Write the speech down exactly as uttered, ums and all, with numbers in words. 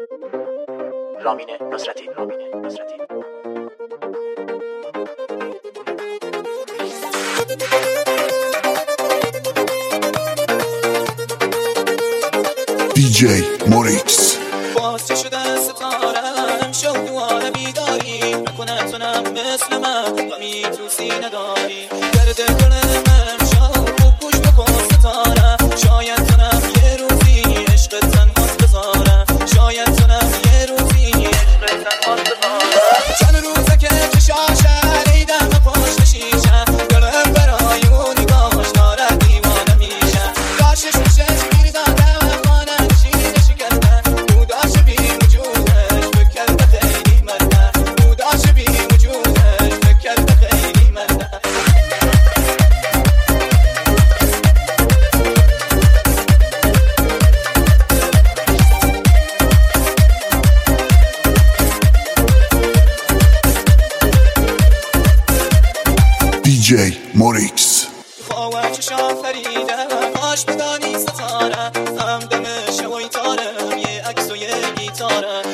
رامین نصرتی رامین نصرتی دی جی موریکس. بازی شده ستارم شو دواره بیداری نکنه تونم مثل من غمی تو سینه داری گرده کنم شو گوش بکن ستاره شاید تونم یه روزی عشق تنهات بذارم شاید تونم یه روزی عشق تنهات بذارم چند روزه که چشاشه ریدم پشت شیشه دلم برای اون نگاهش داره دیوانه میشه داشتش میشه گیر دادم خانه نشینه شکردن بوداش بی وجودش بکرده خیلی منه بوداش بی وجودش بکرده خیلی منه دی جی موریکس. خواه چشا فریده کاش بدانی ستاره همدم شوی تارم یه عکس و یه گیتاره